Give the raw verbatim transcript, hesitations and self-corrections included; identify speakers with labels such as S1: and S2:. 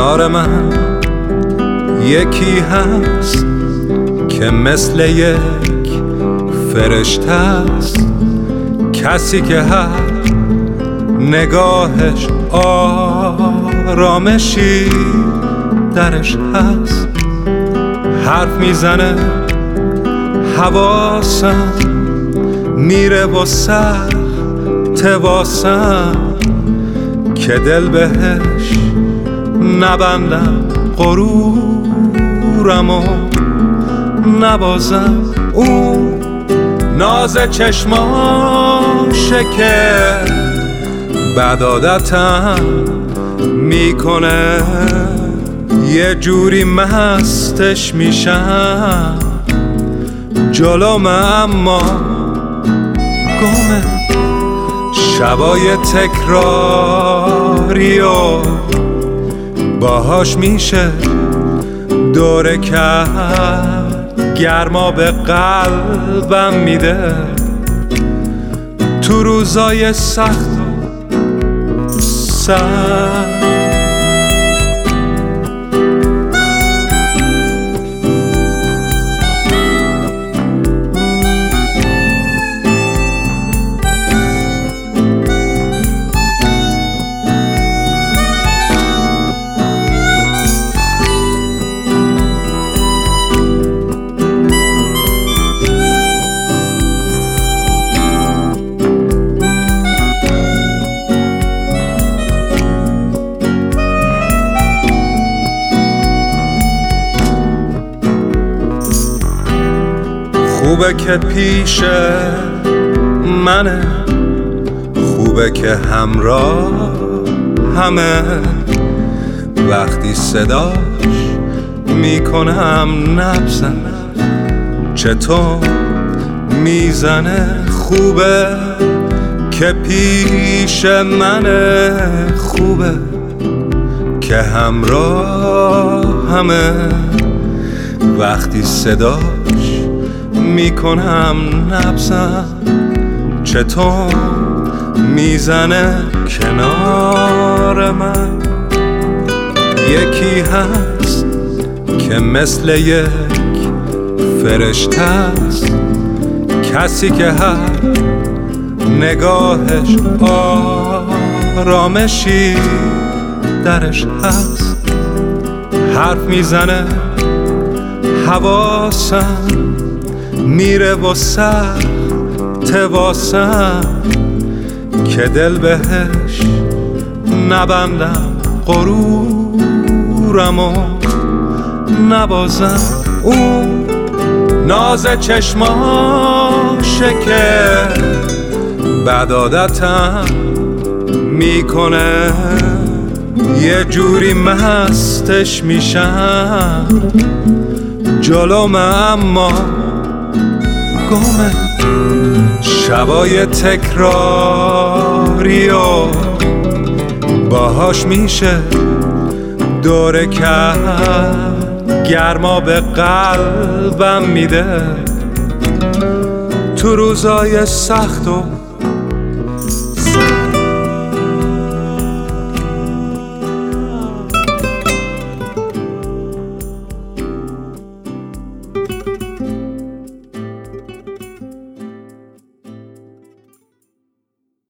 S1: کنار من یکی هست که مثل یک فرشته است، کسی که هر نگاهش آرامشی درش هست. حرف میزنه حواسم میره و سخت واسم که دل بهش نبندم غرورم و نبازم. اون ناز چشماشه که بد عادتم میکنه، یه جوری مستش میشم جلوم اما گمه. شبای تکراری و باهاش میشه دوره کرد، گرما به قلبم میده تو روزای سخت و سرد. خوبه که پیش منه، خوبه که همراه همه، وقتی صداش میکنم نبزن چطور میزنه. خوبه که پیش منه، خوبه که همراه همه، وقتی صداش میکنم نبزم چطور میزنه کنار من. یکی هست که مثل یک فرشته است، کسی که هر نگاهش آرامشی درش هست. حرف میزنه حواسم میره و سخت واسم که دل بهش نبندم غرورم و نبازم. اون ناز چشماشه که بد عادتم میکنه، یه جوری مستش میشم جلوم اما گمه. شبای تکراری و باهاش میشه دوره کرد، گرما به قلبم میده تو روزای سخت و